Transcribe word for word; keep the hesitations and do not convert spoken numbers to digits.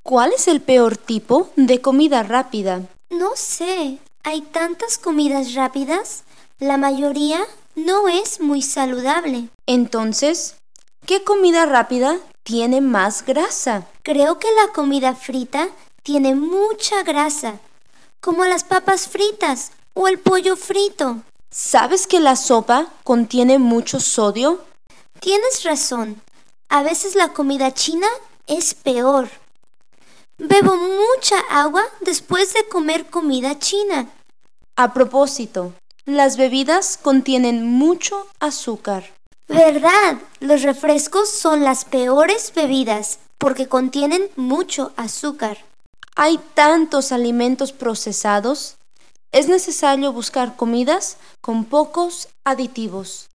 ¿Cuál es el peor tipo de comida rápida? No sé, hay tantas comidas rápidas. La mayoría no es muy saludable. Entonces, ¿qué comida rápida tiene más grasa? Creo que la comida frita tiene mucha grasa, como las papas fritas o el pollo frito. ¿Sabes que la sopa contiene mucho sodio? Tienes razón, a veces la comida china es peor. Bebo mucha agua después de comer comida china. A propósito, las bebidas contienen mucho azúcar. ¿Verdad? Los refrescos son las peores bebidas porque contienen mucho azúcar. Hay tantos alimentos procesados. Es necesario buscar comidas con pocos aditivos.